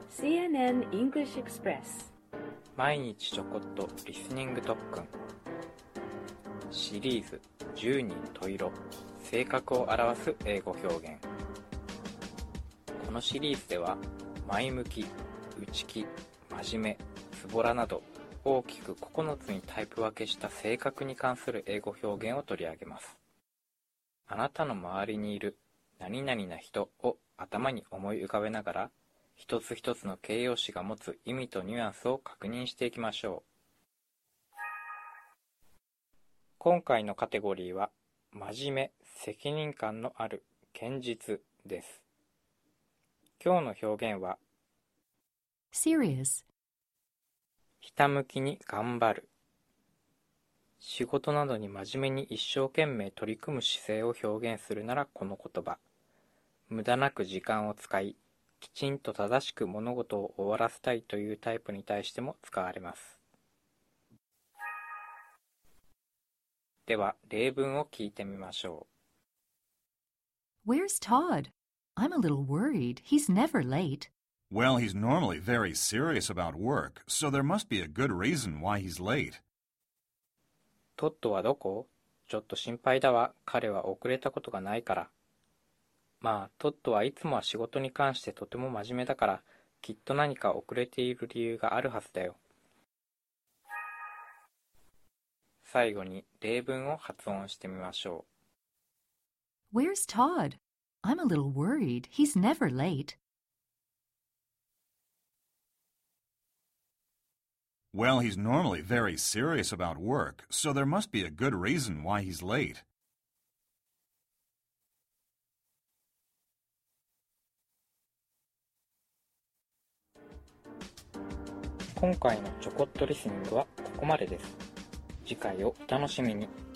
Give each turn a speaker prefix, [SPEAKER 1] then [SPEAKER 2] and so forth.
[SPEAKER 1] CNN English Express
[SPEAKER 2] 毎日ちょこっとリスニング特訓シリーズ10人十色性格を表す英語表現。このシリーズでは前向き、内気、真面目、ズボラなど大きく9つにタイプ分けした性格に関する英語表現を取り上げます。あなたの周りにいる何々な人を頭に思い浮かべながら一つ一つの形容詞が持つ意味とニュアンスを確認していきましょう。今回のカテゴリーは真面目、責任感のある、堅実です。今日の表現は
[SPEAKER 3] serious,
[SPEAKER 2] ひたむきに頑張る。仕事などに真面目に一生懸命取り組む姿勢を表現するならこの言葉。無駄なく時間を使い、きちんと正しく物事を終わらせたいというタイプに対しても使われます。では、例文を聞いてみましょ
[SPEAKER 3] Where's Todd? I'm a little worried. He's never late.
[SPEAKER 4] Well, he's normally very serious about work, so there must be a good reason why he's late.
[SPEAKER 2] う。トッドはどこ？ちょっと心配だわ。彼は遅れたことがないから。まあ、トッドはいつもは仕事に関してとても真面目だから、きっと何か遅れている理由があるはずだよ。最後に例文を発音してみましょう。
[SPEAKER 3] Where's Todd? I'm a little worried. He's never late.
[SPEAKER 4] Well, he's normally very serious about work, so there must be a good reason why he's late. 今回のちょこっとリスニングはここまでです。次回をお楽しみに。